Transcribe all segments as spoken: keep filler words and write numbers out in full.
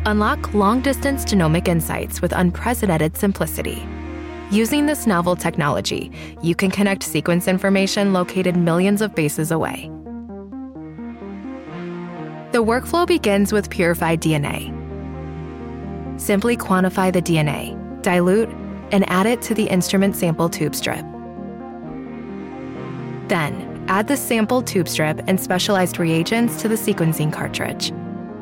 Unlock long-distance genomic insights with unprecedented simplicity. Using this novel technology, you can connect sequence information located millions of bases away. The workflow begins with purified D N A. Simply quantify the D N A, dilute, and add it to the instrument sample tube strip. Then, add the sample tube strip and specialized reagents to the sequencing cartridge.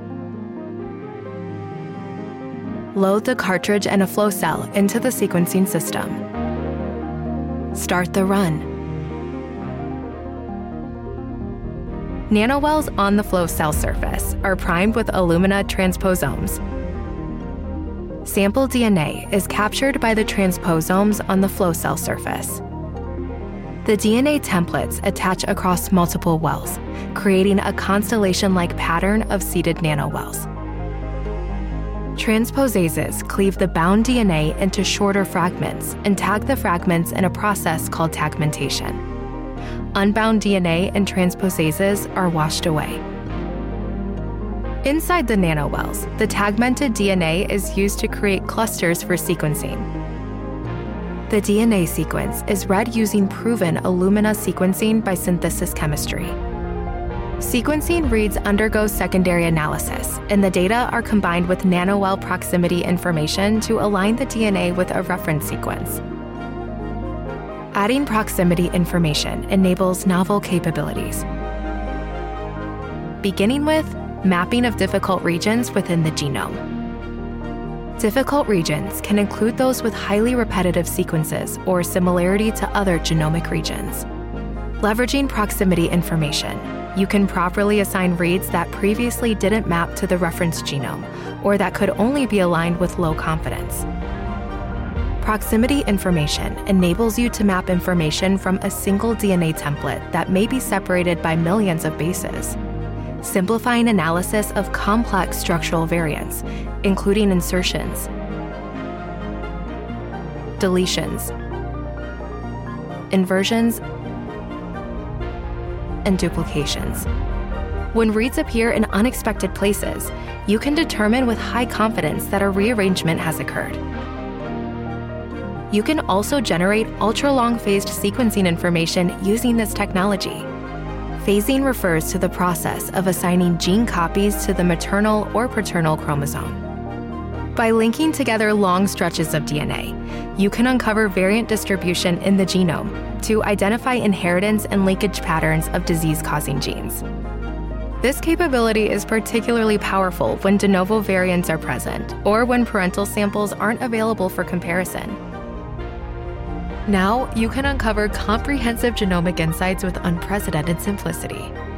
Load the cartridge and a flow cell into the sequencing system. Start the run. Nanowells on the flow cell surface are primed with Illumina transposomes. Sample D N A is captured by the transposomes on the flow cell surface. The D N A templates attach across multiple wells, creating a constellation-like pattern of seeded nanowells. Transposases cleave the bound D N A into shorter fragments and tag the fragments in a process called tagmentation. Unbound D N A and transposases are washed away. Inside the nanowells, the tagmented D N A is used to create clusters for sequencing. The D N A sequence is read using proven Illumina sequencing by synthesis chemistry. Sequencing reads undergo secondary analysis, and the data are combined with nanowell proximity information to align the D N A with a reference sequence. Adding proximity information enables novel capabilities, beginning with mapping of difficult regions within the genome. Difficult regions can include those with highly repetitive sequences or similarity to other genomic regions. Leveraging proximity information, you can properly assign reads that previously didn't map to the reference genome or that could only be aligned with low confidence. Proximity information enables you to map information from a single D N A template that may be separated by millions of bases, simplifying analysis of complex structural variants, including insertions, deletions, inversions, and duplications. When reads appear in unexpected places, you can determine with high confidence that a rearrangement has occurred. You can also generate ultra-long phased sequencing information using this technology. Phasing refers to the process of assigning gene copies to the maternal or paternal chromosome. By linking together long stretches of D N A, you can uncover variant distribution in the genome to identify inheritance and linkage patterns of disease-causing genes. This capability is particularly powerful when de novo variants are present or when parental samples aren't available for comparison. Now, you can uncover comprehensive genomic insights with unprecedented simplicity.